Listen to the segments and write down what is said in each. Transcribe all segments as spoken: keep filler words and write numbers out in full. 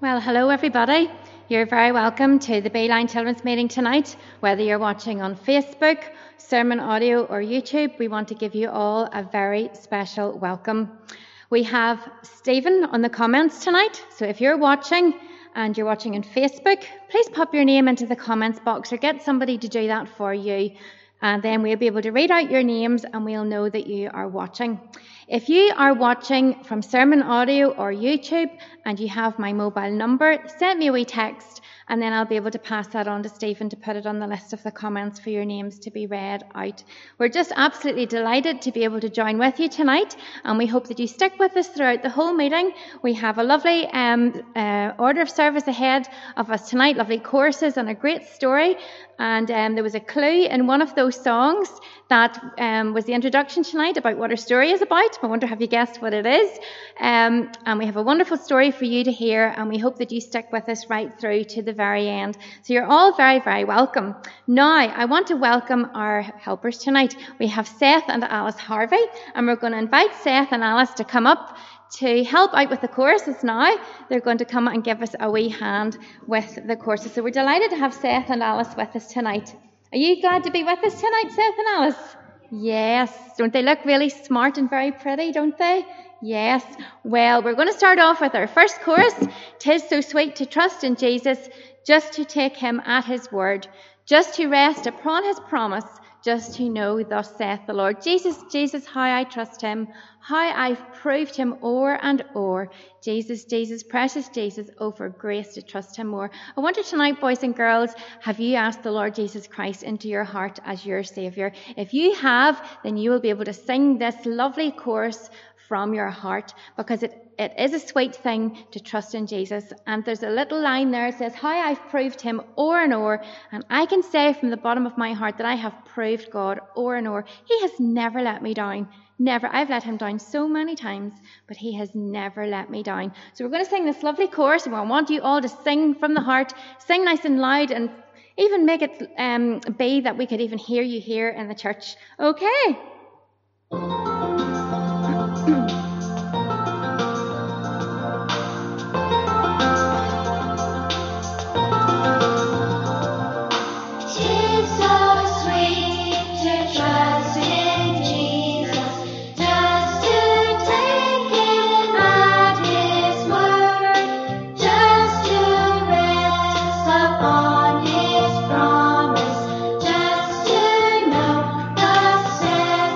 Well, hello everybody. You're very welcome to the Beeline Children's Meeting tonight. Whether you're watching on Facebook, Sermon Audio or YouTube, we want to give you all a very special welcome. We have Stephen on the comments tonight, so if you're watching and you're watching on Facebook, please pop your name into the comments box or get somebody to do that for you. And then we'll be able to read out your names and we'll know that you are watching. If you are watching from Sermon Audio or YouTube and you have my mobile number, send me a wee text and then I'll be able to pass that on to Stephen to put it on the list of the comments for your names to be read out. We're just absolutely delighted to be able to join with you tonight, and we hope that you stick with us throughout the whole meeting. We have a lovely um, uh, order of service ahead of us tonight, lovely courses and a great story. And um, there was a clue in one of those songs that um, was the introduction tonight about what our story is about. I wonder, have you guessed what it is? Um, and we have a wonderful story for you to hear, and we hope that you stick with us right through to the very end. So you're all very, very welcome. Now, I want to welcome our helpers tonight. We have Seth and Alice Harvey, and we're going to invite Seth and Alice to come up to help out with the choruses now. They're going to come and give us a wee hand with the choruses. So we're delighted to have Seth and Alice with us tonight. Are you glad to be with us tonight, Seth and Alice? Yes. Don't they look really smart and very pretty, don't they? Yes. Well, we're going to start off with our first chorus. "'Tis so sweet to trust in Jesus, just to take him at his word, just to rest upon his promise, just to know, thus saith the Lord." Jesus, Jesus, how I trust him, how I've proved him o'er and o'er. Jesus, Jesus, precious Jesus, oh, for grace to trust him more. I wonder tonight, boys and girls, have you asked the Lord Jesus Christ into your heart as your Saviour? If you have, then you will be able to sing this lovely chorus from your heart, because it, it is a sweet thing to trust in Jesus. And there's a little line there that says, how I've proved him o'er and o'er. And I can say from the bottom of my heart that I have proved God o'er and o'er. He has never let me down. Never. I've let him down so many times, but he has never let me down. So we're going to sing this lovely chorus, and I want you all to sing from the heart, sing nice and loud, and even make it um, be that we could even hear you here in the church. Okay. On his promise, just to know thus saith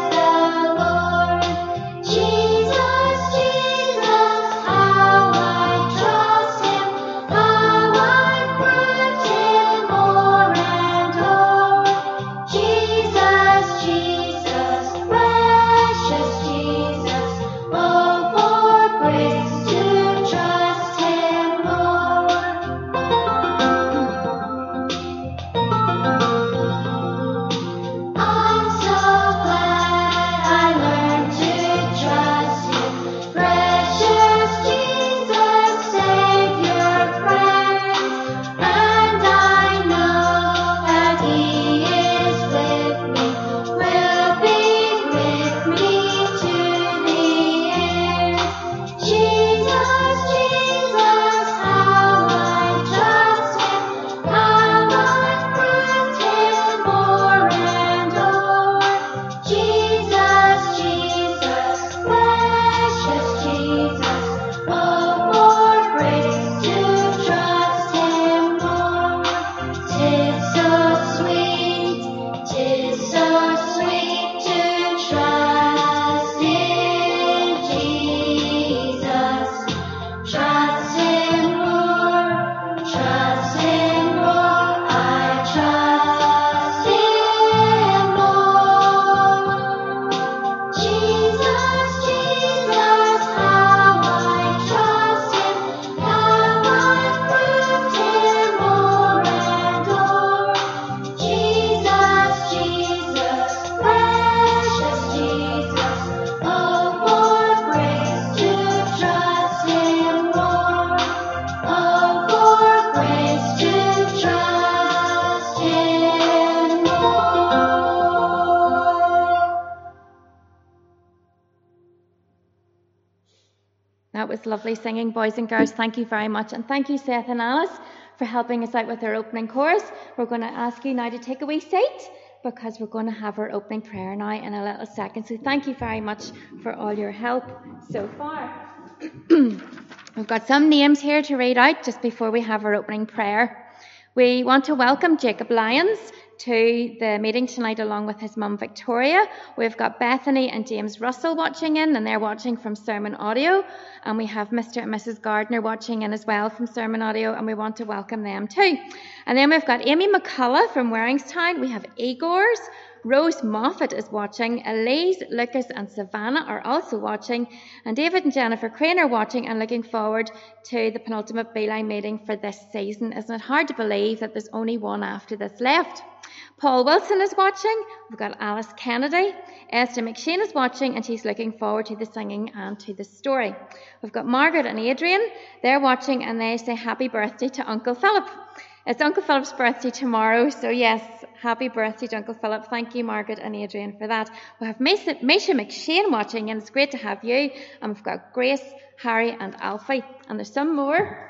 was lovely singing, boys and girls. Thank you very much. And thank you, Seth and Alice, for helping us out with our opening chorus. We're going to ask you now to take a wee seat, because we're going to have our opening prayer now in a little second. So thank you very much for all your help so far. We've got some names here to read out just before we have our opening prayer. We want to welcome Jacob Lyons to the meeting tonight along with his mum Victoria. We've got Bethany and James Russell watching in, and they're watching from Sermon Audio. And we have Mister and Missus Gardner watching in as well from Sermon Audio, and we want to welcome them too. And then we've got Amy McCullough from Waringstown. We have Igor's. Rose Moffat is watching. Elise, Lucas and Savannah are also watching. And David and Jennifer Crane are watching and looking forward to the penultimate Beeline meeting for this season. Isn't it hard to believe that there's only one after this left? Paul Wilson is watching. We've got Alice Kennedy. Esther McShane is watching, and she's looking forward to the singing and to the story. We've got Margaret and Adrian. They're watching, and they say happy birthday to Uncle Philip. It's Uncle Philip's birthday tomorrow, so yes, happy birthday to Uncle Philip. Thank you, Margaret and Adrian, for that. We have Maisha McShane watching, and it's great to have you. And we've got Grace, Harry and Alfie. And there's some more.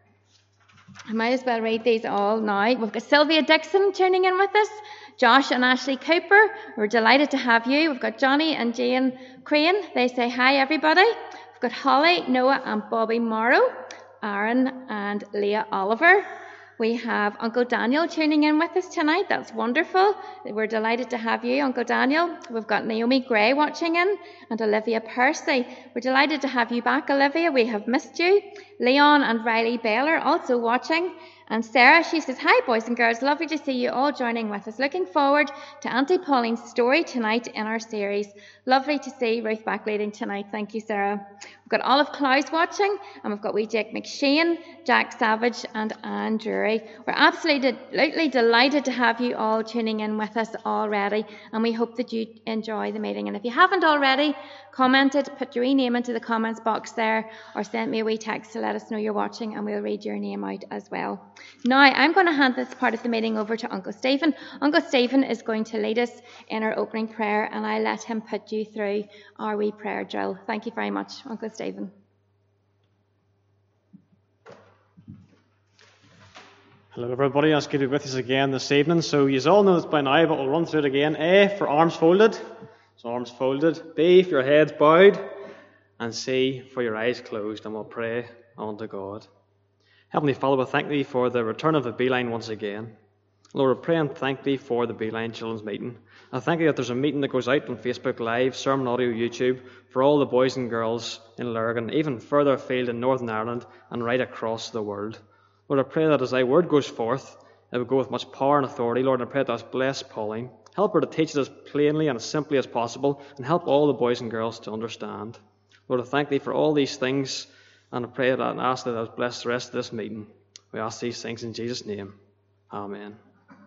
I might as well read these all now. We've got Sylvia Dixon tuning in with us. Josh and Ashley Cooper, we're delighted to have you. We've got Johnny and Jane Crane. They say hi, everybody. We've got Holly, Noah and Bobby Morrow. Aaron and Leah Oliver. We have Uncle Daniel tuning in with us tonight. That's wonderful. We're delighted to have you, Uncle Daniel. We've got Naomi Gray watching in and Olivia Percy. We're delighted to have you back, Olivia. We have missed you. Leon and Riley Bell are also watching. And Sarah, she says, hi, boys and girls. Lovely to see you all joining with us. Looking forward to Auntie Pauline's story tonight in our series. Lovely to see Ruth back leading tonight. Thank you, Sarah. We've got Olive Clowes watching, and we've got wee Jake McShane, Jack Savage, and Anne Drury. We're absolutely, absolutely delighted to have you all tuning in with us already, and we hope that you enjoy the meeting. And if you haven't already commented, put your wee name into the comments box there, or send me a wee text to let us know you're watching, and we'll read your name out as well. Now, I'm going to hand this part of the meeting over to Uncle Stephen. Uncle Stephen is going to lead us in our opening prayer, and I let him put you through our wee prayer drill. Thank you very much, Uncle Stephen. Hello everybody, it's good to be with you again this evening. So you all know this by now, but we'll run through it again. A for arms folded, so arms folded. B for your heads bowed, and C for your eyes closed, and we'll pray unto God. Heavenly Father, we thank Thee for the return of the Beeline once again. Lord, we pray and thank Thee for the Beeline Children's Meeting. I thank Thee that there's a meeting that goes out on Facebook Live, Sermon Audio, YouTube, for all the boys and girls in Lurgan, even further afield in Northern Ireland and right across the world. Lord, I pray that as Thy word goes forth, it will go with much power and authority. Lord, I pray that Thou bless Pauline. Help her to teach it as plainly and as simply as possible, and help all the boys and girls to understand. Lord, I thank Thee for all these things, and I pray that and ask that Thou bless the rest of this meeting. We ask these things in Jesus' name. Amen.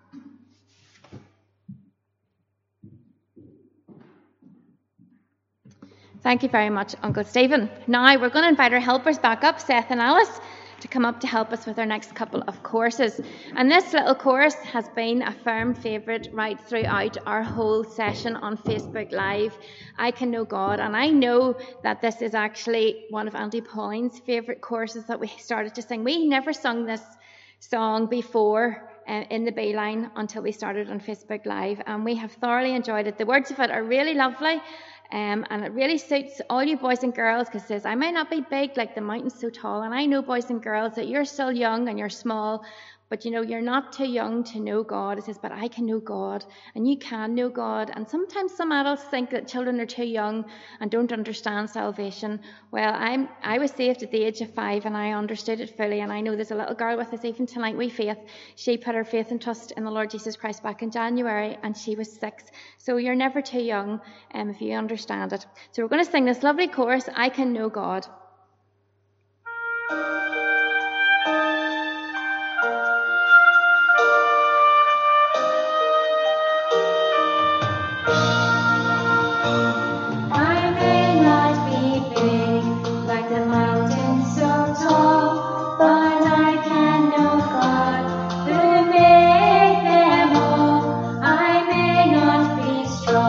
Thank you very much, Uncle Stephen. Now we're going to invite our helpers back up, Seth and Alice, to come up to help us with our next couple of courses. And this little course has been a firm favourite right throughout our whole session on Facebook Live, I Can Know God. And I know that this is actually one of Auntie Pauline's favourite courses that we started to sing. We never sung this song before uh, in the Beeline until we started on Facebook Live, and we have thoroughly enjoyed it. The words of it are really lovely. Um, and it really suits all you boys and girls, because it says, I might not be big like the mountains so tall. And I know, boys and girls, that you're still young and you're small, but you know, you're not too young to know God. It says, but I can know God, and you can know God. And sometimes some adults think that children are too young and don't understand salvation. Well, I'm, I was saved at the age of five, and I understood it fully. And I know there's a little girl with us even tonight, wee Faith. She put her faith and trust in the Lord Jesus Christ back in January, and she was six. So you're never too young um, if you understand it. So we're going to sing this lovely chorus, I Can Know God.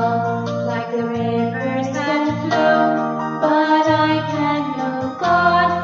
But I can know God.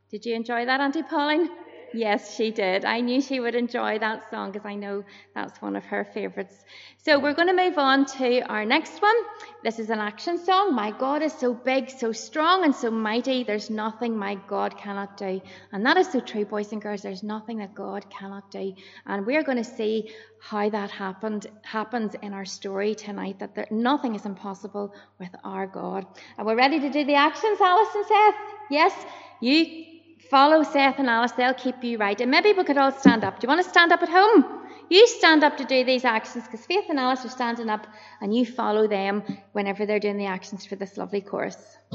Did you enjoy that, Auntie Pauline? Yes, she did. I knew she would enjoy that song because I know that's one of her favourites. So we're going to move on to our next one. This is an action song. My God is so big, so strong and so mighty. There's nothing my God cannot do. And that is so true, boys and girls. There's nothing that God cannot do. And we're going to see how that happened happens in our story tonight, that there, nothing is impossible with our God. Are we ready to do the actions, Alice and Seth? Yes? You follow Seth and Alice, they'll keep you right. And maybe we could all stand up. Do you want to stand up at home? You stand up to do these actions because Faith and Alice are standing up and you follow them whenever they're doing the actions for this lovely chorus.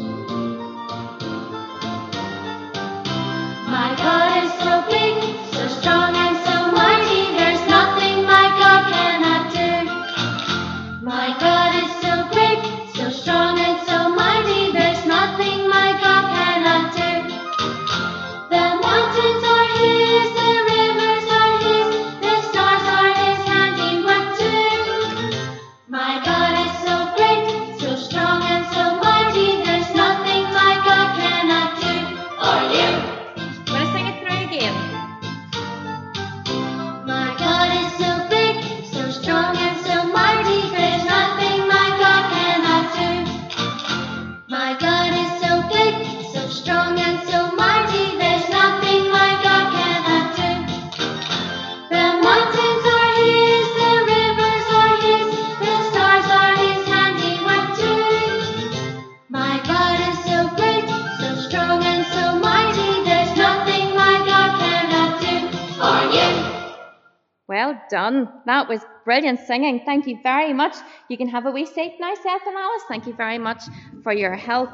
My God is so big, so strong and so mighty, there's nothing my God cannot do. My God is so great, so strong and so mighty, there's nothing my God cannot do. The mountains are His, the rivers are His, the stars are His handiwork too. My God is so great, so strong and so mighty, there's nothing my God cannot do. Are you? Want to sing it through again? My God is so big, so strong and so mighty, there's nothing my God cannot do. My God is so big, so strong and so mighty, there's nothing my God cannot do. The mountains are His, the rivers are His, the stars are His handiwork too. My God is so great, so strong and so mighty, there's nothing my God cannot do. Are you? Well done. That was brilliant singing. Thank you very much. You can have a wee seat now, Seth and Alice. Thank you very much for your help.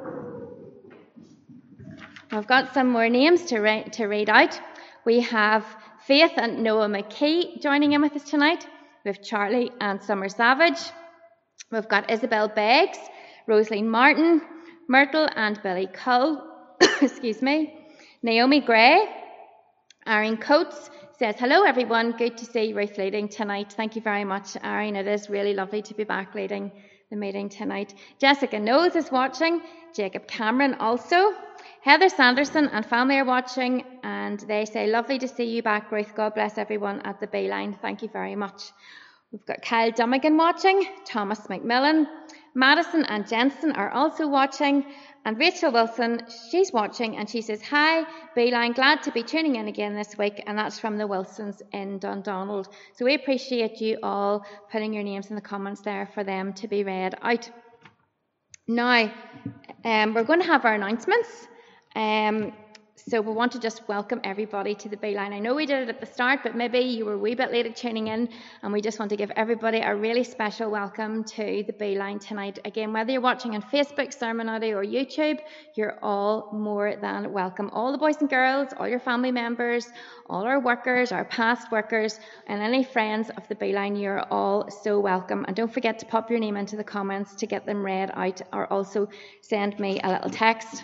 I've got some more names to, re- to read out. We have Faith and Noah McKee joining in with us tonight. We have Charlie and Summer Savage. We've got Isabel Beggs, Rosaline Martin, Myrtle and Billy Cull. Excuse me. Naomi Gray. Erin Coates says, hello everyone, good to see Ruth leading tonight. Thank you very much, Erin. It is really lovely to be back leading the meeting tonight. Jessica Knowles is watching, Jacob Cameron also. Heather Sanderson and family are watching, and they say, lovely to see you back, Ruth. God bless everyone at the Bayline. Thank you very much. We've got Kyle Dummigan watching, Thomas McMillan, Madison and Jensen are also watching, and Rachel Wilson, she's watching, and she says, hi, Bayline, glad to be tuning in again this week, and that's from the Wilsons in Dundonald. So we appreciate you all putting your names in the comments there for them to be read out. Now, um, we're going to have our announcements. Um, So we want to just welcome everybody to the Bayline. I know we did it at the start, but maybe you were a wee bit late at tuning in, and we just want to give everybody a really special welcome to the Bayline tonight. Again, whether you're watching on Facebook, Sermon Audio, or YouTube, you're all more than welcome. All the boys and girls, all your family members, all our workers, our past workers, and any friends of the Bayline, you're all so welcome. And don't forget to pop your name into the comments to get them read out, or also send me a little text.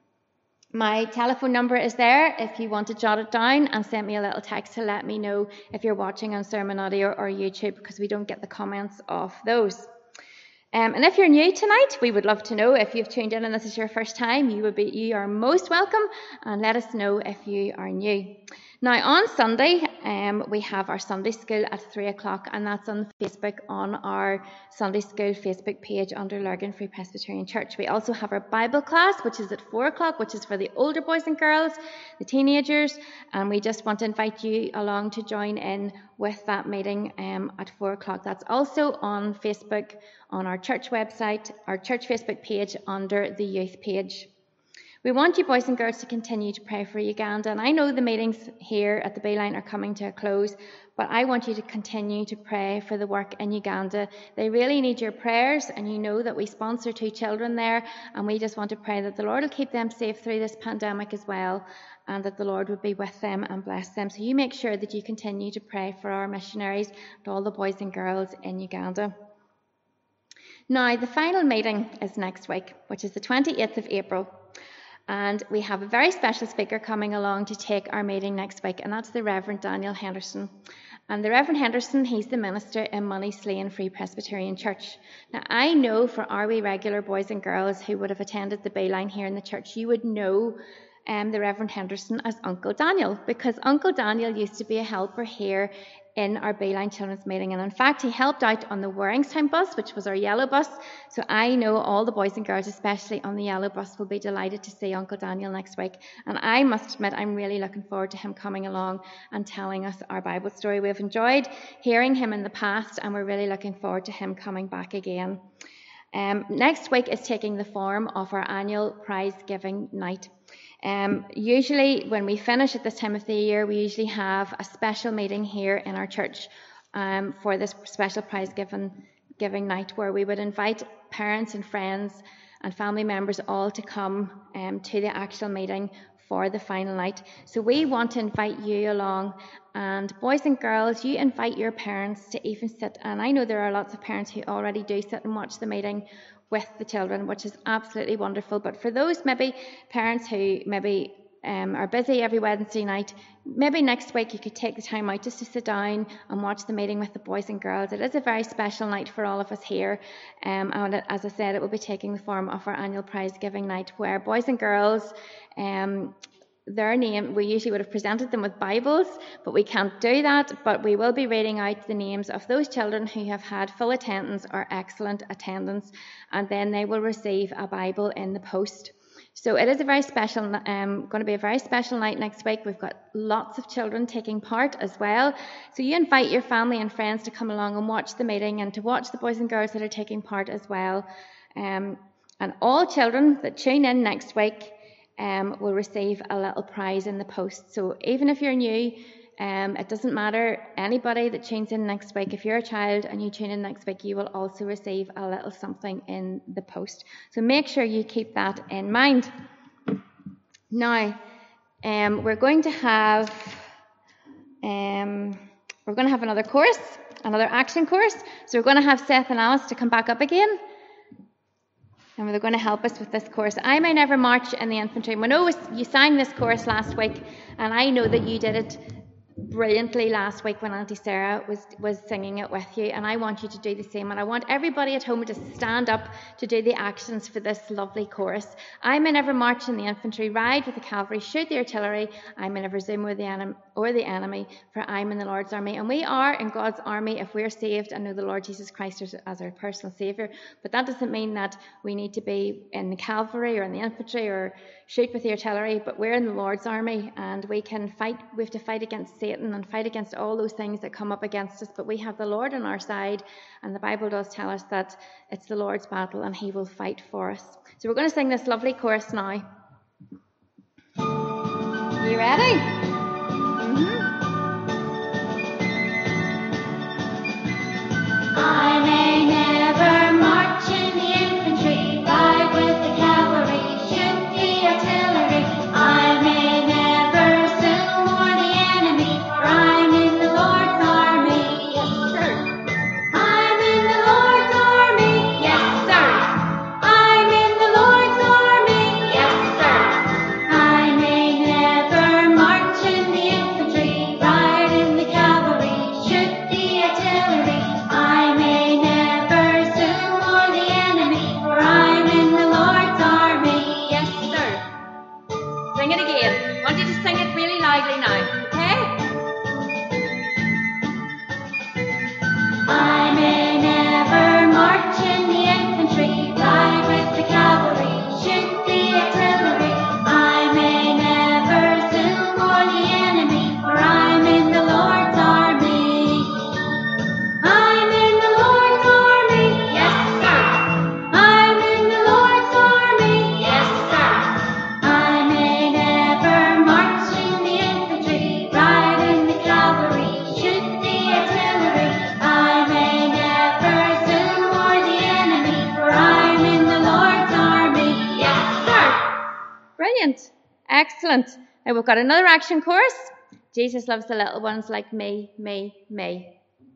My telephone number is there if you want to jot it down and send me a little text to let me know if you're watching on Sermon Audio or YouTube, because we don't get the comments off those. Um, and if you're new tonight, we would love to know. If you've tuned in and this is your first time, you would be you are most welcome, and let us know if you are new. Now on Sunday, um, we have our Sunday School at three o'clock, and that's on Facebook on our Sunday School Facebook page under Lurgan Free Presbyterian Church. We also have our Bible class, which is at four o'clock, which is for the older boys and girls, the teenagers, and we just want to invite you along to join in with that meeting um, at four o'clock. That's also on Facebook, on our church website, our church Facebook page under the youth page. We want you boys and girls to continue to pray for Uganda, and I know the meetings here at the Bayline are coming to a close, but I want you to continue to pray for the work in Uganda. They really need your prayers, and you know that we sponsor two children there, and we just want to pray that the Lord will keep them safe through this pandemic as well, and that the Lord would be with them and bless them. So you make sure that you continue to pray for our missionaries and all the boys and girls in Uganda. Now, the final meeting is next week, which is the twenty-eighth of April. And we have a very special speaker coming along to take our meeting next week, and that's the Reverend Daniel Henderson. And the Reverend Henderson, he's the minister in Money-Sleen Free Presbyterian Church. Now, I know for our wee regular boys and girls who would have attended the Bayline here in the church, you would know um, the Reverend Henderson as Uncle Daniel, because Uncle Daniel used to be a helper here in our Bayline Children's Meeting. And in fact, he helped out on the Warringstown bus, which was our yellow bus. So I know all the boys and girls, especially on the yellow bus, will be delighted to see Uncle Daniel next week. And I must admit, I'm really looking forward to him coming along and telling us our Bible story. We've enjoyed hearing him in the past, and we're really looking forward to him coming back again. Um, next week is taking the form of our annual prize giving night. Um, usually when we finish at this time of the year, we usually have a special meeting here in our church um, for this special prize giving, giving night, where we would invite parents and friends and family members all to come um, to the actual meeting for the final night. So we want to invite you along, and boys and girls, you invite your parents to even sit, and I know there are lots of parents who already do sit and watch the meeting with the children, which is absolutely wonderful. But for those maybe parents who maybe um, are busy every Wednesday night, maybe next week you could take the time out just to sit down and watch the meeting with the boys and girls. It is a very special night for all of us here, um, and as I said, it will be taking the form of our annual prize giving night, where boys and girls, um, their name, we usually would have presented them with Bibles, but we can't do that. But we will be reading out the names of those children who have had full attendance or excellent attendance, and then they will receive a Bible in the post. So it is a very special, um, going to be a very special night next week. We've got lots of children taking part as well. So you invite your family and friends to come along and watch the meeting, and to watch the boys and girls that are taking part as well. Um, and all children that tune in next week Um, will receive a little prize in the post. So even if you're new, um, it doesn't matter. Anybody that tunes in next week, if you're a child and you tune in next week, you will also receive a little something in the post. So make sure you keep that in mind. Now, um, we're going to have um, we're going to have another course, another action course. So we're going to have Seth and Alice to come back up again, and they're going to help us with this course. I May Never March in the Infantry. We know you sang this course last week, and I know that you did it brilliantly last week when Auntie Sarah was, was singing it with you, and I want you to do the same, and I want everybody at home to stand up to do the actions for this lovely course. I may never march in the infantry, ride with the cavalry, shoot the artillery, I may never zoom with the enemy, or the enemy, for I'm in the Lord's army. And we are in God's army if we're saved and know the Lord Jesus Christ as, as our personal Saviour. But that doesn't mean that we need to be in the cavalry or in the infantry or shoot with the artillery, but we're in the Lord's army, and we can fight. We have to fight against Satan and fight against all those things that come up against us, but we have the Lord on our side, and the Bible does tell us that it's the Lord's battle and he will fight for us. So we're going to sing this lovely chorus now. You ready? Mm-hmm. I may never march in the infantry, ride with the cavalry, shoot the artillery. I may never zoom or the enemy, for I'm in the Lord's army. Yes, sir. I'm in the Lord's army. Yes, sir. I'm in the Lord's army. Yes, sir. I may never march in the infantry, ride in the cavalry, shoot the artillery. I may never zoom or the enemy, for I'm in the Lord's army. Yes, sir. Sing it again. I want you to sing it really loudly now, okay? I may never march in the infantry, ride with the cavalry, shoot the artillery. I may never zoom or the enemy, for I'm in the Lord's army. I'm in the Lord's army. Yes, sir. I'm in the Lord's army. Yes, sir. I may never march in the infantry, ride in the cavalry, shoot the artillery. I may never zoom or the enemy, for I'm in the Lord's army. Yes, sir. Brilliant. Excellent. Now we've got another action course. Jesus loves the little ones like me, me, me.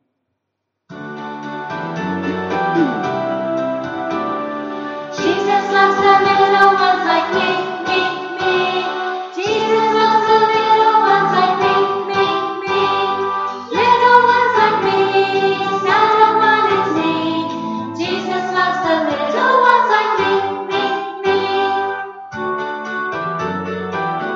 Jesus loves the little ones like me, me, me. Jesus loves the little ones like me, me, me. Little ones like me, stand on one knee. Jesus loves the little ones like me, me, me.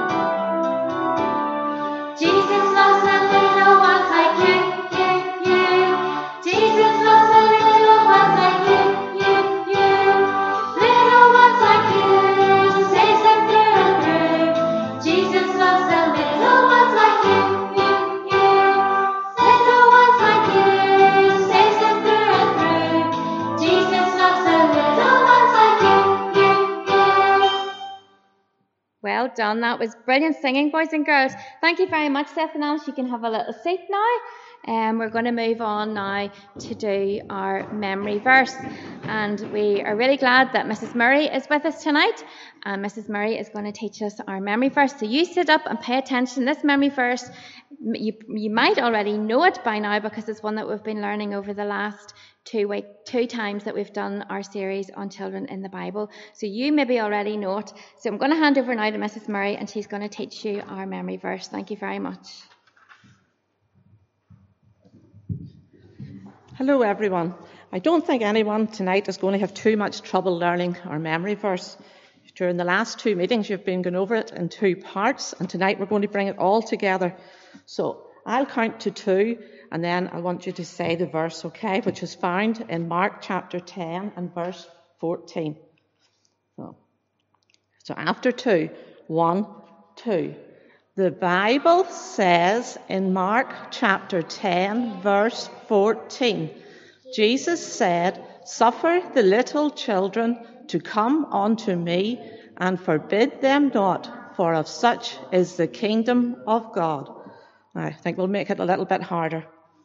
Well done. That was brilliant singing, boys and girls. Thank you very much, Seth and Alice. You can have a little seat now. And um, we're going to move on now to do our memory verse. And we are really glad that Missus Murray is with us tonight. And Missus Murray is going to teach us our memory verse. So you sit up and pay attention. This memory verse, you, you might already know it by now because it's one that we've been learning over the last two week, two times that we've done our series on children in the Bible. So you maybe already know it. So I'm going to hand over now to Missus Murray and she's going to teach you our memory verse. Thank you very much. Hello everyone. I don't think anyone tonight is going to have too much trouble learning our memory verse. During the last two meetings you've been going over it in two parts, and tonight we're going to bring it all together. So I'll count to two and then I want you to say the verse, okay, which is found in Mark chapter ten and verse fourteen. So, so after two, one, two. The Bible says in Mark chapter ten, verse fourteen, Jesus said, "Suffer the little children to come unto me, and forbid them not, for of such is the kingdom of God." Now, I think we'll make it a little bit harder.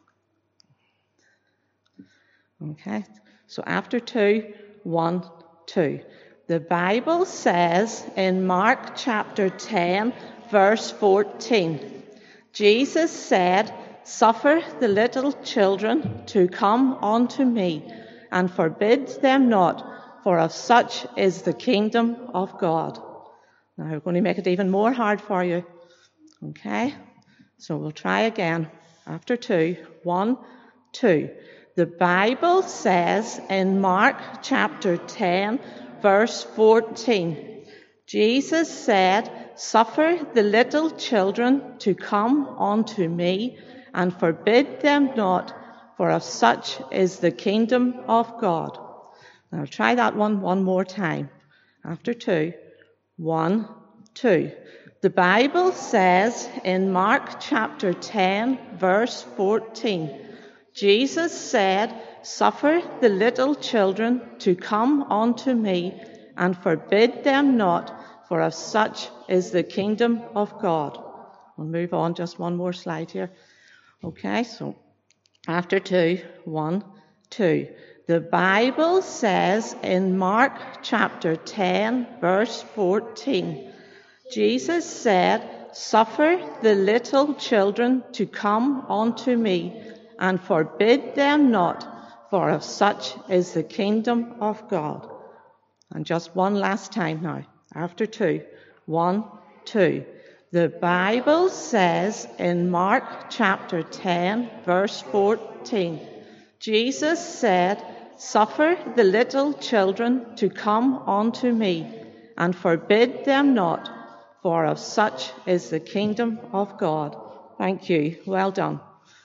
Okay, so after two, one, two. The Bible says in Mark chapter ten, verse fourteen, Jesus said, "Suffer the little children to come unto me, and forbid them not, for of such is the kingdom of God." Now we're going to make it even more hard for you. Okay, so we'll try again. After two, one, two. The Bible says in Mark chapter ten, verse fourteen, Jesus said, "Suffer the little children to come unto me, and forbid them not, for of such is the kingdom of God." Now I'll try that one one more time. After two, one, two. The Bible says in Mark chapter ten, verse fourteen, Jesus said, "Suffer the little children to come unto me, and forbid them not, for of such is the kingdom of God." We'll move on just one more slide here. Okay, so after two, one, two. The Bible says in Mark chapter ten, verse fourteen, Jesus said, "Suffer the little children to come unto me, and forbid them not, for of such is the kingdom of God." And just one last time now. After two, one, two. The Bible says in Mark chapter ten, verse fourteen, Jesus said, "Suffer the little children to come unto me, and forbid them not, for of such is the kingdom of God." Thank you. Well done.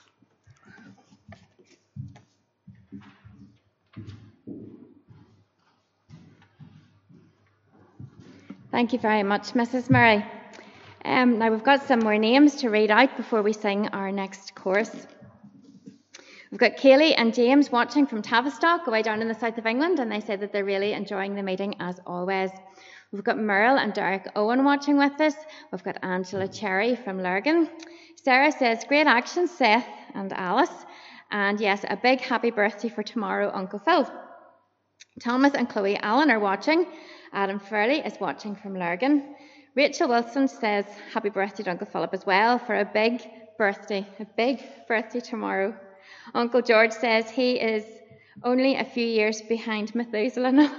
Thank you very much, Missus Murray. Um, now we've got some more names to read out before we sing our next chorus. We've got Kaylee and James watching from Tavistock, away down in the south of England, and they say that they're really enjoying the meeting as always. We've got Merle and Derek Owen watching with us. We've got Angela Cherry from Lurgan. Sarah says, "Great action, Seth and Alice." And yes, a big happy birthday for tomorrow, Uncle Phil. Thomas and Chloe Allen are watching. Adam Fairley is watching from Lurgan. Rachel Wilson says, "Happy birthday to Uncle Philip as well for a big birthday, a big birthday tomorrow." Uncle George says he is only a few years behind Methuselah now.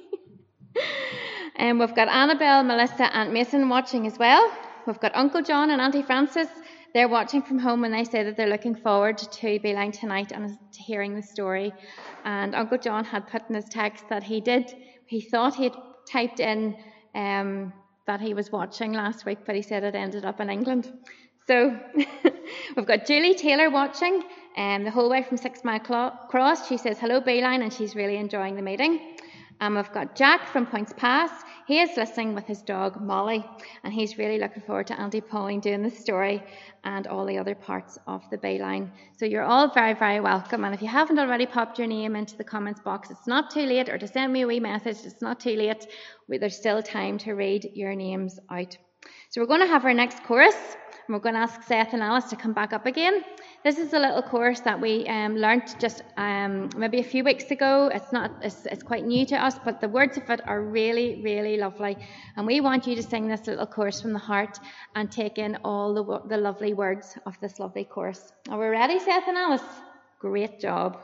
And we've got Annabelle, Melissa and Mason watching as well. We've got Uncle John and Auntie Frances. They're watching from home and they say that they're looking forward to Beeline tonight and to hearing the story. And Uncle John had put in his text that he did, he thought he'd typed in um, that he was watching last week, but he said it ended up in England. So we've got Julie Taylor watching um, the whole way from Six Mile Cross. She says, "Hello, Beeline," and she's really enjoying the meeting. And we've got Jack from Points Pass. He is listening with his dog Molly, and he's really looking forward to Auntie Pauline doing the story and all the other parts of the Bayline. So you're all very, very welcome. And if you haven't already popped your name into the comments box, it's not too late, or to send me a wee message, it's not too late. There's still time to read your names out. So we're going to have our next chorus, and we're going to ask Seth and Alice to come back up again. This is a little chorus that we um, learnt just um, maybe a few weeks ago. It's not, it's, it's quite new to us, but the words of it are really, really lovely. And we want you to sing this little chorus from the heart and take in all the, the lovely words of this lovely chorus. Are we ready, Seth and Alice? Great job.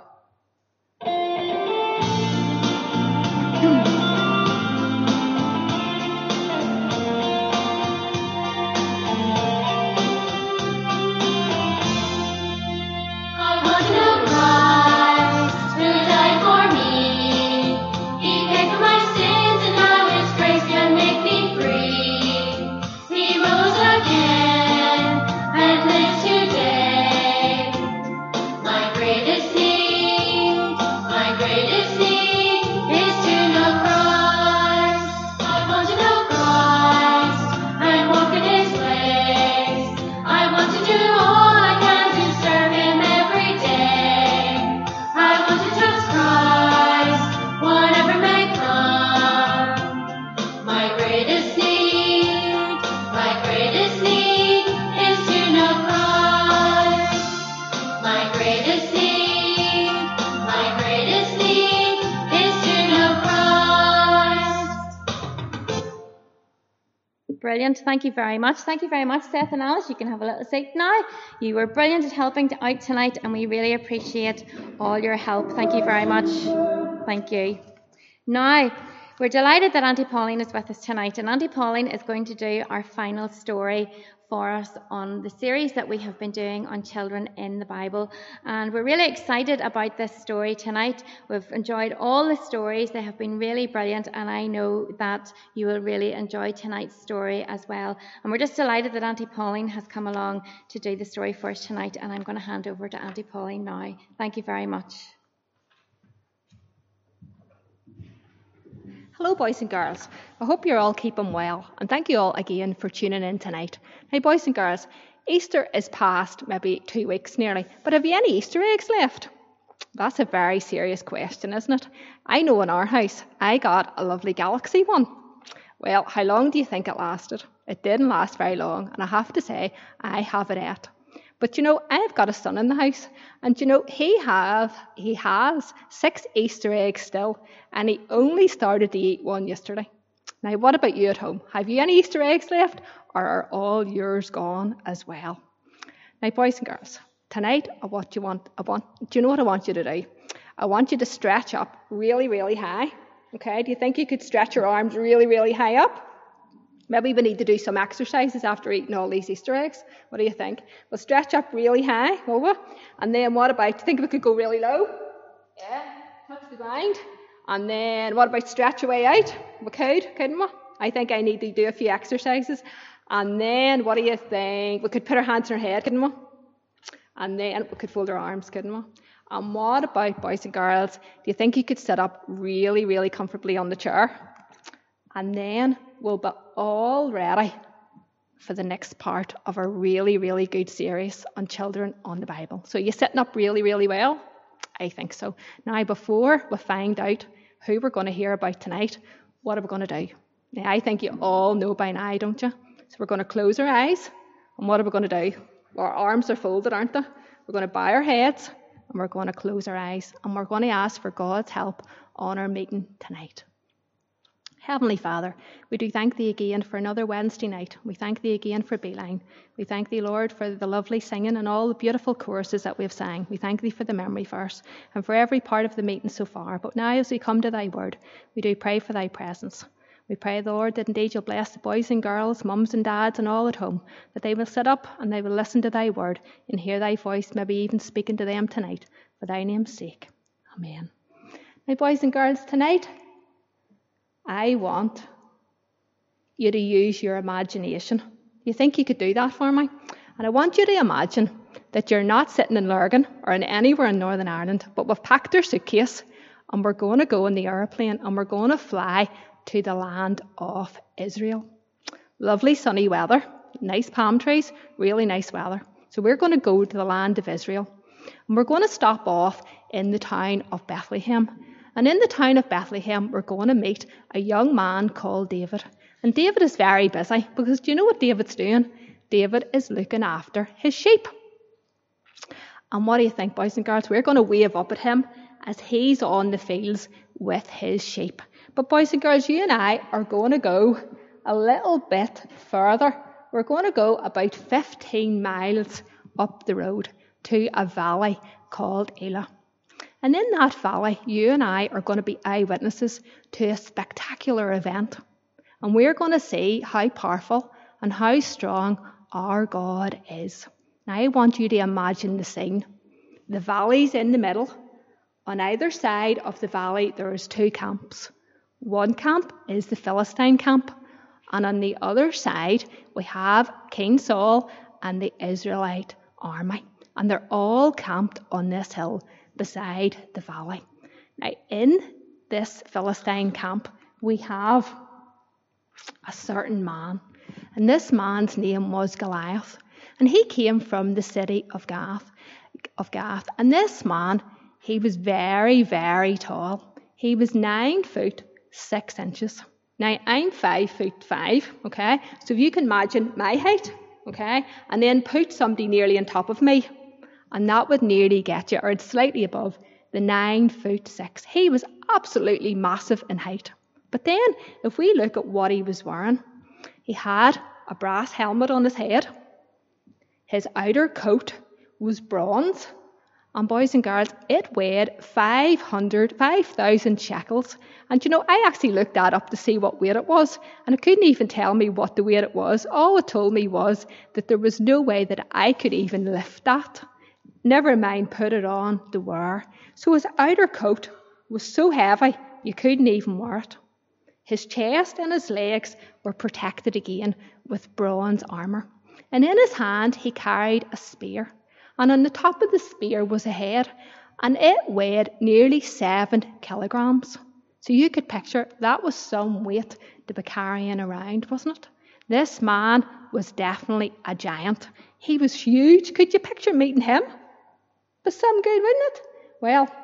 Brilliant. Thank you very much. Thank you very much, Seth and Alice. You can have a little seat now. You were brilliant at helping out tonight, and we really appreciate all your help. Thank you very much. Thank you. Now, we're delighted that Auntie Pauline is with us tonight, and Auntie Pauline is going to do our final story for us on the series that we have been doing on children in the Bible. And we're really excited about this story tonight. We've enjoyed all the stories. They have been really brilliant, and I know that you will really enjoy tonight's story as well. And we're just delighted that Auntie Pauline has come along to do the story for us tonight, and I'm going to hand over to Auntie Pauline now. Thank you very much. Hello, boys and girls. I hope you're all keeping well, and thank you all again for tuning in tonight. Hey, boys and girls, Easter is past maybe two weeks nearly, but have you any Easter eggs left? That's a very serious question, isn't it? I know in our house, I got a lovely Galaxy one. Well, how long do you think it lasted? It didn't last very long, and I have to say, I have it ate. But you know, I've got a son in the house, and you know, he have he has six Easter eggs still, and he only started to eat one yesterday. Now, what about you at home? Have you any Easter eggs left, or are all yours gone as well? Now, boys and girls, tonight, I want you want I want. Do you know what I want you to do? I want you to stretch up really, really high. Okay? Do you think you could stretch your arms really, really high up? Maybe we need to do some exercises after eating all these Easter eggs. What do you think? We'll stretch up really high, will we? And then what about, do you think we could go really low? Yeah, touch the ground. And then what about stretch away out? We could, couldn't we? I think I need to do a few exercises. And then what do you think? We could put our hands on our head, couldn't we? And then we could fold our arms, couldn't we? And what about, boys and girls, do you think you could sit up really, really comfortably on the chair? And then we'll be all ready for the next part of a really, really good series on children on the Bible. So are you sitting up really, really well? I think so. Now, before we find out who we're going to hear about tonight, what are we going to do? Now, I think you all know by now, don't you? So we're going to close our eyes, and what are we going to do? Our arms are folded, aren't they? We're going to bow our heads, and we're going to close our eyes, and we're going to ask for God's help on our meeting tonight. Heavenly Father, we do thank Thee again for another Wednesday night. We thank Thee again for Bayline. We thank Thee, Lord, for the lovely singing and all the beautiful choruses that we've sang. We thank Thee for the memory verse and for every part of the meeting so far. But now as we come to Thy word, we do pray for Thy presence. We pray, the Lord, that indeed You'll bless the boys and girls, mums and dads and all at home, that they will sit up and they will listen to Thy word and hear Thy voice, maybe even speaking to them tonight, for Thy name's sake. Amen. Now, boys and girls, tonight, I want you to use your imagination. You think you could do that for me? And I want you to imagine that you're not sitting in Lurgan or in anywhere in Northern Ireland, but we've packed our suitcase and we're going to go in the aeroplane and we're going to fly to the land of Israel. Lovely sunny weather, nice palm trees, really nice weather. So we're going to go to the land of Israel. And we're going to stop off in the town of Bethlehem. And in the town of Bethlehem, we're going to meet a young man called David. And David is very busy because do you know what David's doing? David is looking after his sheep. And what do you think, boys and girls? We're going to wave up at him as he's on the fields with his sheep. But boys and girls, you and I are going to go a little bit further. We're going to go about fifteen miles up the road to a valley called Elah. And in that valley, you and I are going to be eyewitnesses to a spectacular event. And we're going to see how powerful and how strong our God is. Now, I want you to imagine the scene. The valley's in the middle. On either side of the valley, there is two camps. One camp is the Philistine camp. And on the other side, we have King Saul and the Israelite army. And they're all camped on this hill beside the valley. Now, in this Philistine camp, we have a certain man. And this man's name was Goliath. And he came from the city of Gath. Of Gath. And this man, he was very, very tall. He was nine foot, six inches. Now, I'm five foot five, okay? So if you can imagine my height, okay? And then put somebody nearly on top of me. And that would nearly get you, or it's slightly above, the nine foot six. He was absolutely massive in height. But then, if we look at what he was wearing, he had a brass helmet on his head. His outer coat was bronze. And boys and girls, it weighed five hundred, five thousand shekels. And you know, I actually looked that up to see what weight it was. And it couldn't even tell me what the weight it was. All it told me was that there was no way that I could even lift that. Never mind put it on to wear. So his outer coat was so heavy, you couldn't even wear it. His chest and his legs were protected again with bronze armour. And in his hand he carried a spear. And on the top of the spear was a head. And it weighed nearly seven kilograms. So you could picture that was some weight to be carrying around, wasn't it? This man was definitely a giant. He was huge. Could you picture meeting him? But some good, wouldn't it? Well,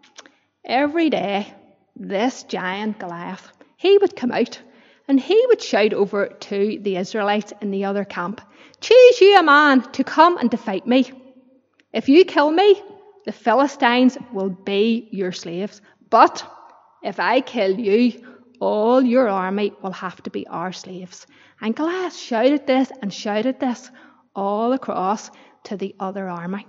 every day, this giant Goliath, he would come out and he would shout over to the Israelites in the other camp, "Choose you a man to come and to fight me. If you kill me, the Philistines will be your slaves. But if I kill you, all your army will have to be our slaves." And Goliath shouted this and shouted this all across to the other army.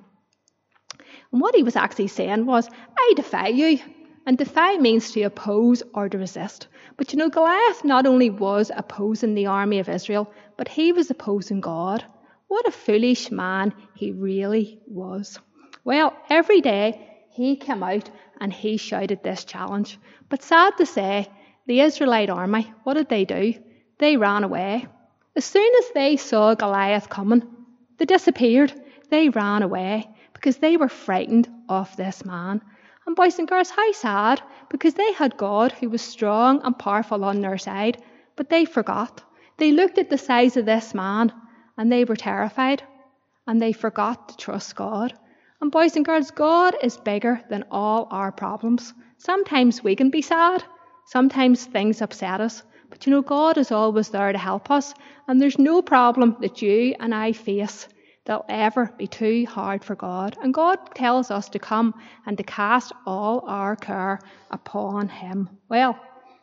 And what he was actually saying was, I defy you. And defy means to oppose or to resist. But you know, Goliath not only was opposing the army of Israel, but he was opposing God. What a foolish man he really was. Well, every day he came out and he shouted this challenge. But sad to say, the Israelite army, what did they do? They ran away. As soon as they saw Goliath coming, they disappeared. They ran away because they were frightened of this man. And boys and girls, how sad, because they had God who was strong and powerful on their side, but they forgot. They looked at the size of this man and they were terrified and they forgot to trust God. And boys and girls, God is bigger than all our problems. Sometimes we can be sad. Sometimes things upset us. But you know, God is always there to help us. And there's no problem that you and I face that'll ever be too hard for God. And God tells us to come and to cast all our care upon him. Well,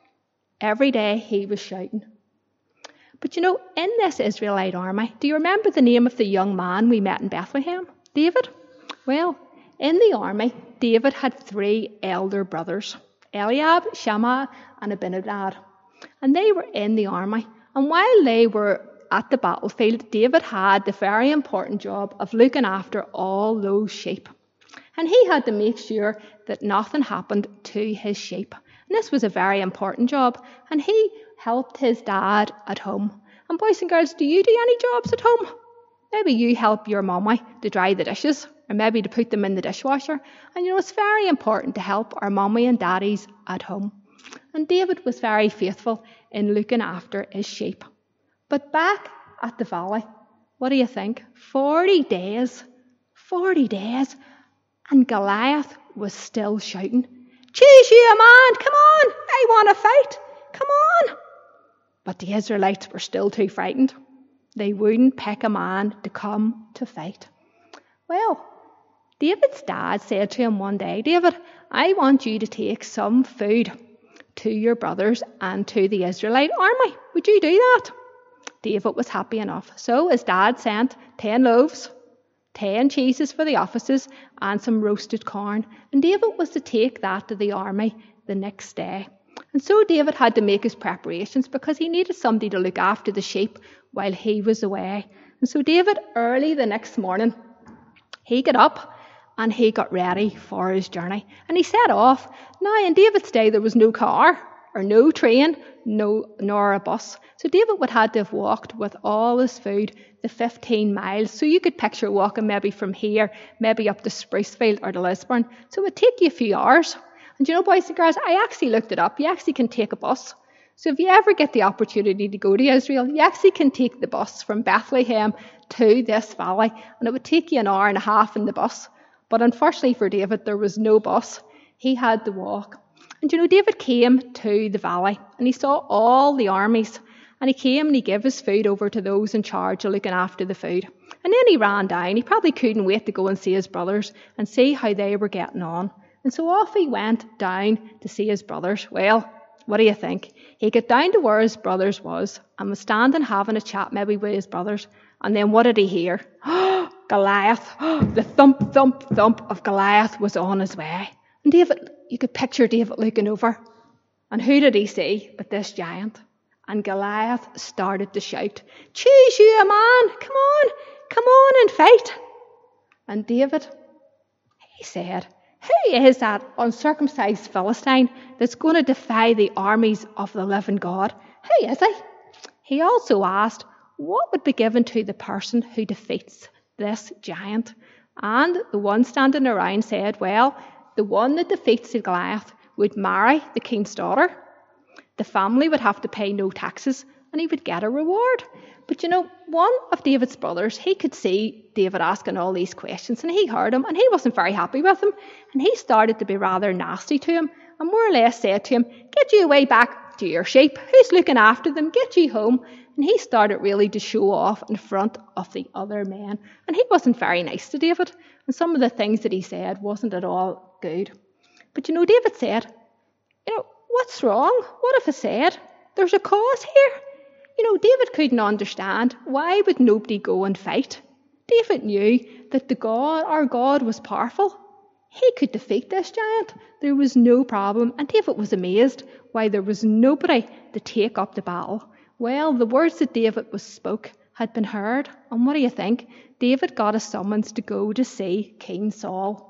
every day he was shouting. But you know, in this Israelite army, do you remember the name of the young man we met in Bethlehem? David? Well, in the army, David had three elder brothers, Eliab, Shammah, and Abinadab. And they were in the army. And while they were at the battlefield, David had the very important job of looking after all those sheep. And he had to make sure that nothing happened to his sheep. And this was a very important job. And he helped his dad at home. And boys and girls, do you do any jobs at home? Maybe you help your mummy to dry the dishes, or maybe to put them in the dishwasher. And you know, it's very important to help our mummy and daddies at home. and David was very faithful in looking after his sheep. But back at the valley, what do you think? Forty days, forty days, and Goliath was still shouting, "Choose you a man, come on, I want to fight, come on." But the Israelites were still too frightened. They wouldn't pick a man to come to fight. Well, David's dad said to him one day, "David, I want you to take some food to your brothers and to the Israelite army. Would you do that?" David was happy enough. So his dad sent ten loaves, ten cheeses for the officers, and some roasted corn. And David was to take that to the army the next day. And so David had to make his preparations because he needed somebody to look after the sheep while he was away. And so David, early the next morning, he got up and he got ready for his journey. And he set off. Now, in David's day, there was no car or no train, no nor a bus. So David would have to have walked with all his food the fifteen miles. So you could picture walking maybe from here, maybe up to Sprucefield or to Lisburn. So it would take you a few hours. And you know, boys and girls, I actually looked it up. You actually can take a bus. So if you ever get the opportunity to go to Israel, you actually can take the bus from Bethlehem to this valley. And it would take you an hour and a half in the bus. But unfortunately for David, there was no bus. He had to walk. And you know, David came to the valley and he saw all the armies. And he came and he gave his food over to those in charge of looking after the food. And then he ran down. He probably couldn't wait to go and see his brothers and see how they were getting on. And so off he went down to see his brothers. Well, what do you think? He got down to where his brothers was and was standing having a chat maybe with his brothers. And then what did he hear? Goliath. The thump, thump, thump of Goliath was on his way. And David, you could picture David looking over. And who did he see but this giant? And Goliath started to shout, "Choose you a man, come on, come on and fight." And David, he said, "Who is that uncircumcised Philistine that's going to defy the armies of the living God? Who is he?" He also asked, what would be given to the person who defeats this giant? And the one standing around said, well, the one that defeats the Goliath would marry the king's daughter. The family would have to pay no taxes and he would get a reward. But you know, one of David's brothers, he could see David asking all these questions and he heard him and he wasn't very happy with him. And he started to be rather nasty to him and more or less said to him, "Get you away back to your sheep. Who's looking after them? Get you home." And he started really to show off in front of the other men. And he wasn't very nice to David. And some of the things that he said wasn't at all good. But you know, David said, you know, what's wrong? What if I said, there's a cause here? You know, David couldn't understand why would nobody go and fight. David knew that the God, our God was powerful. He could defeat this giant. There was no problem. And David was amazed why there was nobody to take up the battle. Well, the words that David was spoke had been heard. And what do you think? David got a summons to go to see King Saul.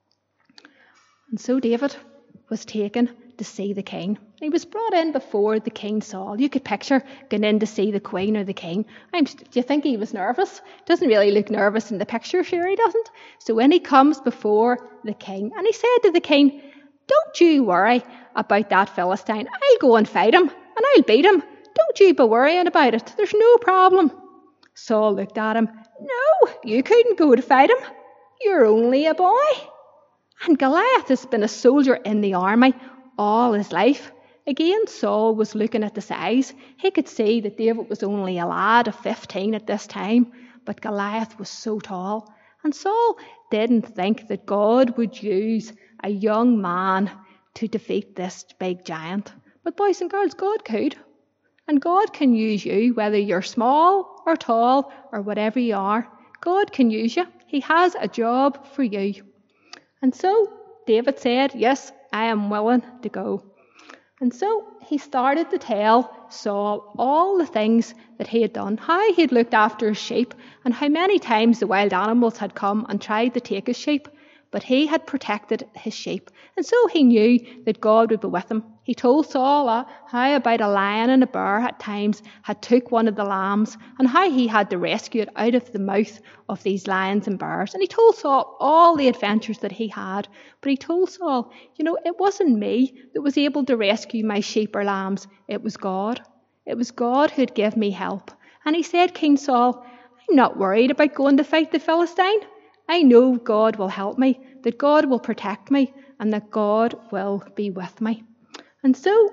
And so David was taken to see the king. He was brought in before the King Saul. You could picture going in to see the queen or the king. I'm, do you think he was nervous? Doesn't really look nervous in the picture, sure he doesn't. So when he comes before the king, and he said to the king, "Don't you worry about that Philistine. I'll go and fight him, and I'll beat him. Don't you be worrying about it. There's no problem." Saul looked at him. "No, you couldn't go to fight him. You're only a boy." And Goliath has been a soldier in the army all his life. Again, Saul was looking at the size. He could see that David was only a lad of fifteen at this time, but Goliath was so tall. And Saul didn't think that God would use a young man to defeat this big giant. But boys and girls, God could. And God can use you, whether you're small or tall or whatever you are. God can use you. He has a job for you. And so David said, "Yes, I am willing to go." And so he started to tell Saul all the things that he had done, how he had looked after his sheep, and how many times the wild animals had come and tried to take his sheep, but he had protected his sheep. And so he knew that God would be with him. He told Saul uh, how about a lion and a bear at times had took one of the lambs and how he had to rescue it out of the mouth of these lions and bears. And he told Saul all the adventures that he had. But he told Saul, you know, it wasn't me that was able to rescue my sheep or lambs. It was God. It was God who'd give me help. And he said, King Saul, I'm not worried about going to fight the Philistine. I know God will help me, that God will protect me, and that God will be with me. And so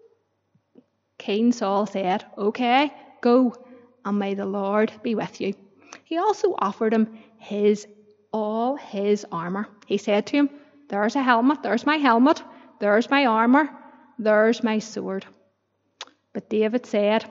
King Saul said, okay, go, and may the Lord be with you. He also offered him his all his armour. He said to him, there's a helmet, there's my helmet, there's my armour, there's my sword. But David said,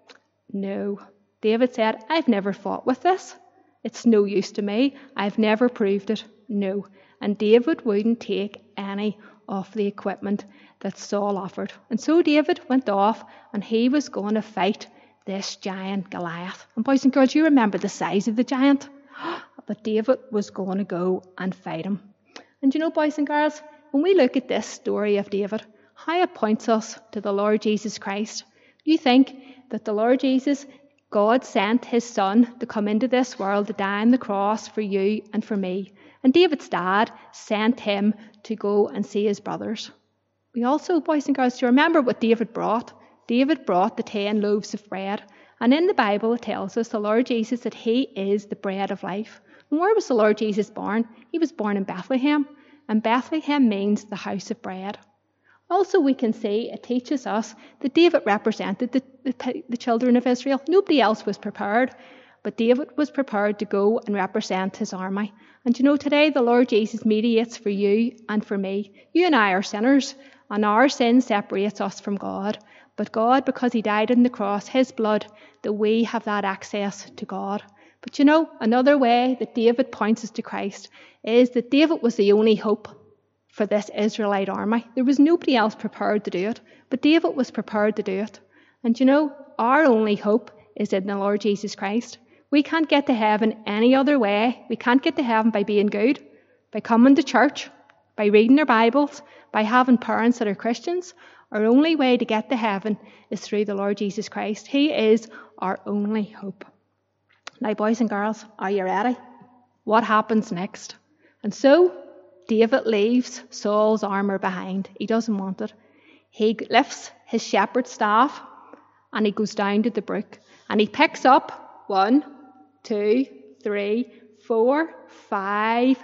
no. David said, I've never fought with this. It's no use to me. I've never proved it. No. And David wouldn't take any of the equipment that Saul offered. And so David went off and he was going to fight this giant Goliath. And boys and girls, you remember the size of the giant? But David was going to go and fight him. And you know, boys and girls, when we look at this story of David, how it points us to the Lord Jesus Christ. You think that the Lord Jesus, God sent his son to come into this world to die on the cross for you and for me. And David's dad sent him to go and see his brothers. We also, boys and girls, do you remember what David brought? David brought the ten loaves of bread. And in the Bible it tells us, the Lord Jesus, that he is the bread of life. And where was the Lord Jesus born? He was born in Bethlehem. And Bethlehem means the house of bread. Also, we can see it teaches us that David represented the, the, the children of Israel. Nobody else was prepared, but David was prepared to go and represent his army. And you know, today the Lord Jesus mediates for you and for me. You and I are sinners, and our sin separates us from God. But God, because he died on the cross, his blood, that we have that access to God. But you know, another way that David points us to Christ is that David was the only hope for this Israelite army. There was nobody else prepared to do it, but David was prepared to do it. And you know, our only hope is in the Lord Jesus Christ. We can't get to heaven any other way. We can't get to heaven by being good, by coming to church, by reading our Bibles, by having parents that are Christians. Our only way to get to heaven is through the Lord Jesus Christ. He is our only hope. Now, boys and girls, are you ready? What happens next? And so, David leaves Saul's armour behind. He doesn't want it. He lifts his shepherd's staff and he goes down to the brook and he picks up one, two, three, four, five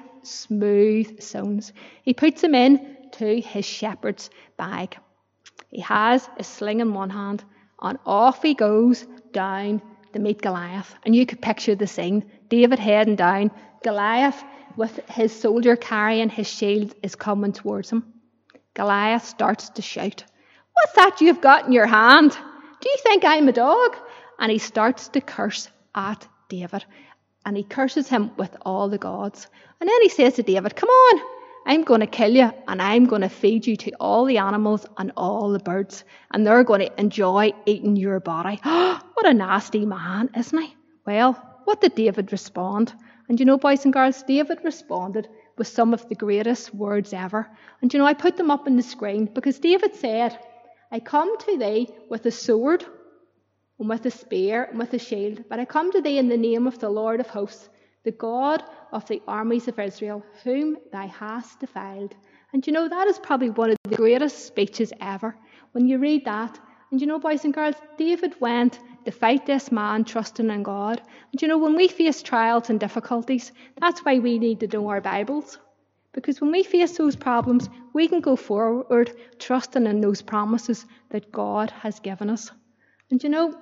smooth stones. He puts them in to his shepherd's bag. He has a sling in one hand and off he goes down to meet Goliath. And you could picture the scene. David heading down, Goliath with his soldier carrying his shield is coming towards him. Goliath starts to shout, "What's that you've got in your hand? Do you think I'm a dog?" And he starts to curse at David. And he curses him with all the gods. And then he says to David, "Come on, I'm going to kill you and I'm going to feed you to all the animals and all the birds. And they're going to enjoy eating your body." What a nasty man, isn't he? Well, what did David respond? And you know, boys and girls, David responded with some of the greatest words ever. And you know, I put them up on the screen because David said, "I come to thee with a sword and with a spear and with a shield, but I come to thee in the name of the Lord of hosts, the God of the armies of Israel, whom thou hast defiled." And you know, that is probably one of the greatest speeches ever. When you read that, and you know, boys and girls, David went to fight this man trusting in God. And you know, when we face trials and difficulties, that's why we need to know our Bibles. Because when we face those problems, we can go forward trusting in those promises that God has given us. And you know,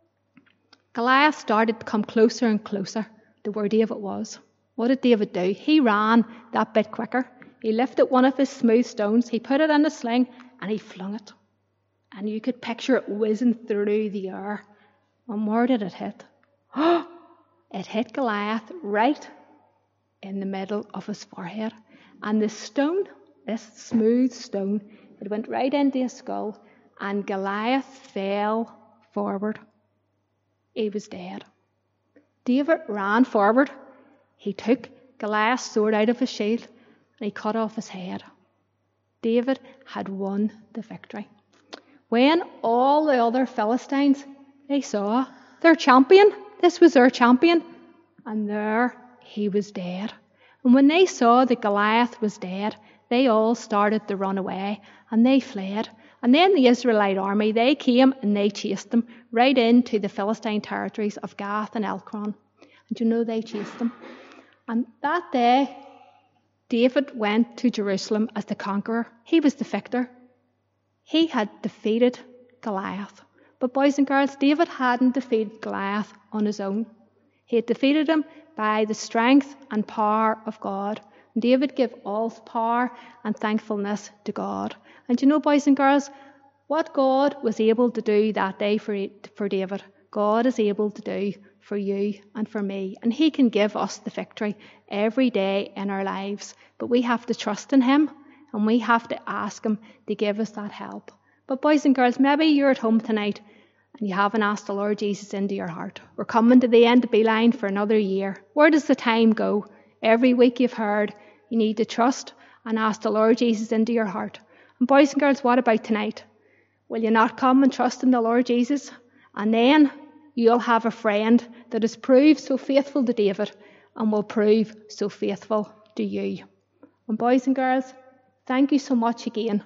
Goliath started to come closer and closer to where David was. What did David do? He ran that bit quicker. He lifted one of his smooth stones, he put it in a sling, and he flung it. And you could picture it whizzing through the air. And where did it hit? It hit Goliath right in the middle of his forehead. And the stone, this smooth stone, it went right into his skull, and Goliath fell forward. He was dead. David ran forward. He took Goliath's sword out of his shield, and he cut off his head. David had won the victory. When all the other Philistines, they saw their champion, this was their champion, and there he was dead. And when they saw that Goliath was dead, they all started to run away, and they fled. And then the Israelite army, they came and they chased them right into the Philistine territories of Gath and Ekron. And you know they chased them. And that day, David went to Jerusalem as the conqueror. He was the victor. He had defeated Goliath. But boys and girls, David hadn't defeated Goliath on his own. He had defeated him by the strength and power of God. And David gave all power and thankfulness to God. And you know, boys and girls, what God was able to do that day for, for David, God is able to do for you and for me. And he can give us the victory every day in our lives. But we have to trust in him, and we have to ask him to give us that help. But boys and girls, maybe you're at home tonight and you haven't asked the Lord Jesus into your heart. We're coming to the end of Beeline for another year. Where does the time go? Every week you've heard you need to trust and ask the Lord Jesus into your heart. And boys and girls, what about tonight? Will you not come and trust in the Lord Jesus? And then you'll have a friend that has proved so faithful to David and will prove so faithful to you. And boys and girls, thank you so much again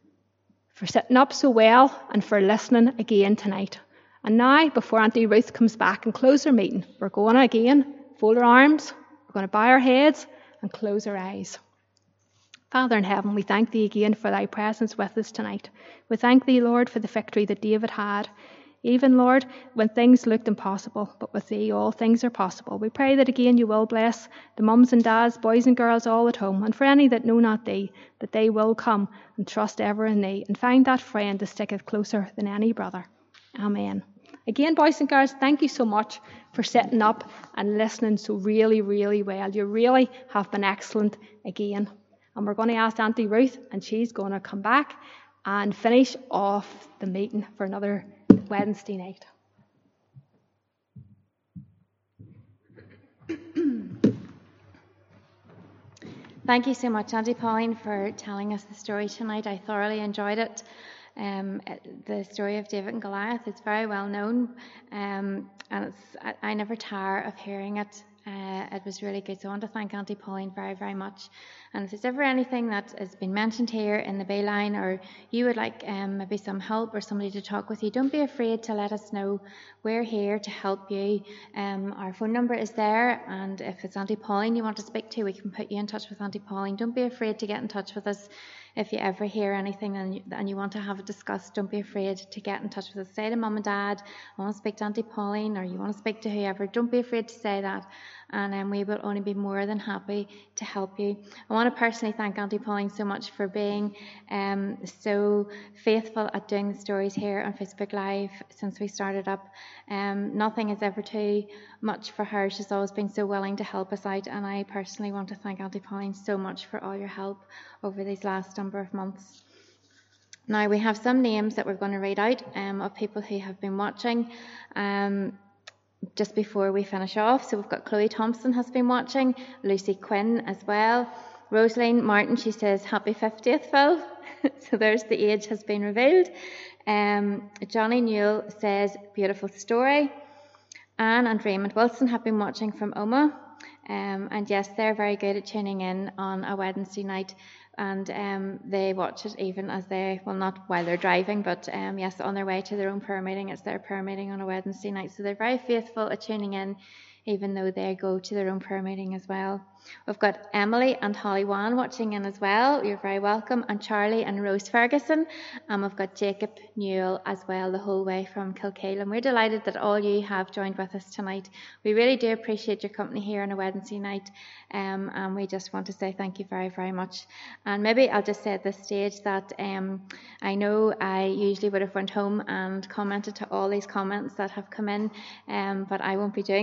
for sitting up so well and for listening again tonight. And now, before Auntie Ruth comes back and close our meeting, we're going to again fold our arms, we're going to bow our heads and close our eyes. Father in heaven, we thank thee again for thy presence with us tonight. We thank thee, Lord, for the victory that David had. Even, Lord, when things looked impossible, but with thee all things are possible. We pray that again you will bless the mums and dads, boys and girls all at home, and for any that know not thee, that they will come and trust ever in thee, and find that friend to sticketh closer than any brother. Amen. Again, boys and girls, thank you so much for sitting up and listening so really, really well. You really have been excellent again. And we're going to ask Auntie Ruth, and she's going to come back and finish off the meeting for another Wednesday night. Thank you so much, Auntie Pauline, for telling us the story tonight. I thoroughly enjoyed it. Um, the story of David and Goliath is very well known, um, and it's, I, I never tire of hearing it. Uh, it was really good. So I want to thank Auntie Pauline very, very much. And if there's ever anything that has been mentioned here in the Bayline, or you would like um, maybe some help or somebody to talk with you, don't be afraid to let us know. We're here to help you. Um, our phone number is there, and if it's Auntie Pauline you want to speak to, we can put you in touch with Auntie Pauline. Don't be afraid to get in touch with us. If you ever hear anything and you, and you want to have it discussed, don't be afraid to get in touch with us. Say to Mum and Dad, I want to speak to Auntie Pauline, or you want to speak to whoever. Don't be afraid to say that, and um, we will only be more than happy to help you. I want to personally thank Auntie Pauline so much for being um, so faithful at doing the stories here on Facebook Live since we started up. Um, nothing is ever too much for her. She's always been so willing to help us out, and I personally want to thank Auntie Pauline so much for all your help over these last number of months. Now, we have some names that we're going to read out um, of people who have been watching um, just before we finish off. So we've got Chloe Thompson has been watching, Lucy Quinn as well. Rosaline Martin, she says, happy fiftieth, Phil. So there's the age has been revealed. Um, Johnny Newell says, beautiful story. Anne and Raymond Wilson have been watching from Oma. Um, and yes, they're very good at tuning in on a Wednesday night, and um, they watch it even as they, well, not while they're driving, but um, yes, on their way to their own prayer meeting. It's their prayer meeting on a Wednesday night, so they're very faithful at tuning in, even though they go to their own prayer meeting as well. We've got Emily and Holly Wan watching in as well. You're very welcome. And Charlie and Rose Ferguson. And we've got Jacob Newell as well, the whole way from Kilkeel. And we're delighted that all you have joined with us tonight. We really do appreciate your company here on a Wednesday night. Um, and we just want to say thank you very, very much. And maybe I'll just say at this stage that um, I know I usually would have went home and commented to all these comments that have come in, um, but I won't be doing that tonight.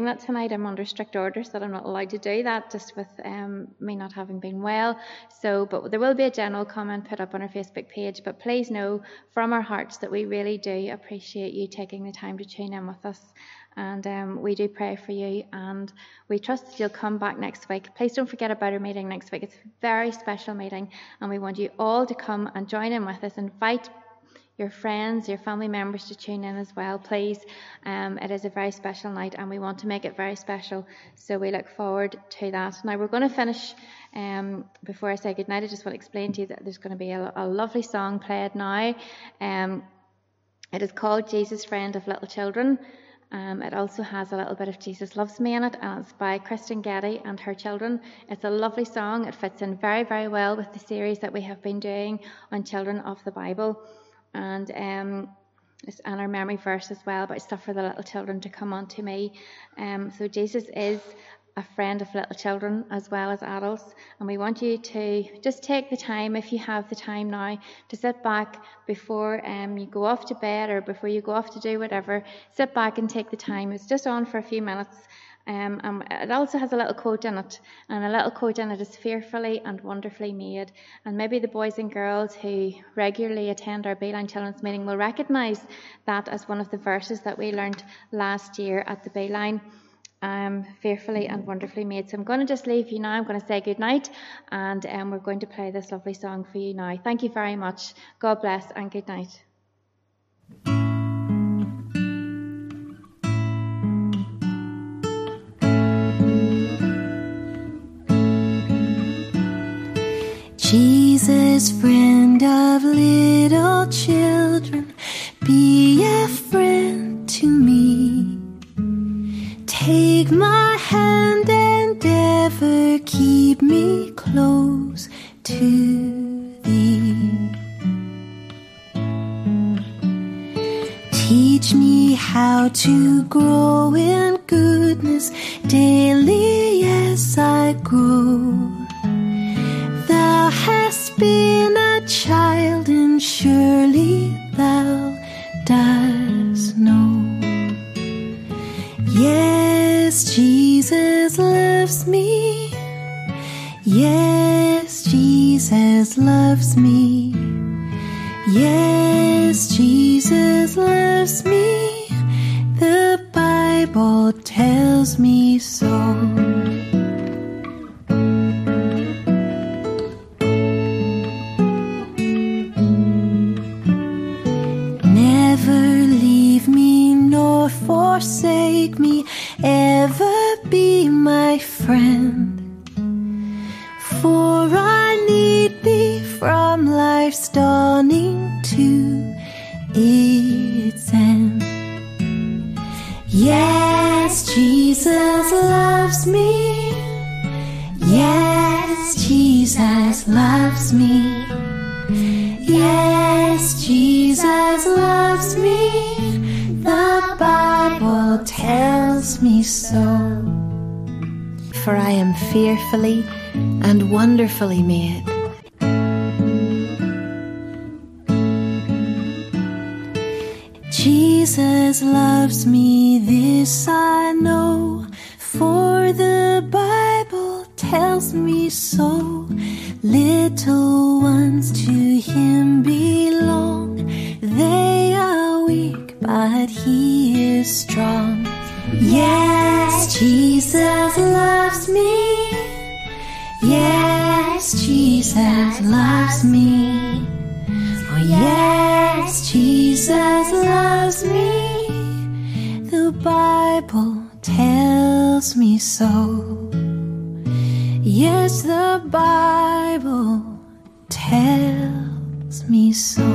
tonight. I'm under strict orders that I'm not allowed to do that, just with um, me not having been well. So, but there will be a general comment put up on our Facebook page. But please know from our hearts that we really do appreciate you taking the time to tune in with us. And um, we do pray for you, and we trust that you'll come back next week. Please don't forget about our meeting next week. It's a very special meeting, and we want you all to come and join in with us. Invite your friends, your family members to tune in as well, please. Um, it is a very special night, and we want to make it very special, so we look forward to that. Now, we're going to finish, um, before I say goodnight, I just want to explain to you that there's going to be a, a lovely song played now. Um, it is called Jesus, Friend of Little Children. Um, it also has a little bit of Jesus Loves Me in it, and it's by Kristen Getty and her children. It's a lovely song. It fits in very, very well with the series that we have been doing on children of the Bible, and um, it's and our memory verse as well about stuff for the little children to come unto me. Um, so Jesus is a friend of little children as well as adults, and we want you to just take the time, if you have the time now, to sit back before um, you go off to bed or before you go off to do whatever. Sit back and take the time. It's just on for a few minutes. Um, and it also has a little quote in it, and a little quote in it is fearfully and wonderfully made. And maybe the boys and girls who regularly attend our Beeline Children's meeting will recognise that as one of the verses that we learned last year at the Beeline. Um, fearfully and wonderfully made. So I'm going to just leave you now. I'm going to say good night, and um, we're going to play this lovely song for you now. Thank you very much. God bless and good night. Jesus, friend of little children, be a friend to me. Take my hand and ever keep me close to thee. Teach me how to grow in goodness daily as I grow. Thou hast been a child, and surely thou dost know. Yes, Jesus loves me. Yes, Jesus loves me. Yes, Jesus loves me. The Bible tells me so. Forsake me, ever be my friend, for I need thee from life's dawning to its end. Yes, Jesus loves me. Yes, Jesus loves me. Yes, Jesus loves me. The Bible tells me so. For I am fearfully and wonderfully made. Jesus loves me, this I know, for the Bible tells me so. Little ones to him belong. They are weak, but he is strong. Yes, Jesus loves me. Yes, Jesus loves me. Oh, yes, Jesus loves me. The Bible tells me so. Yes, the Bible tells me so.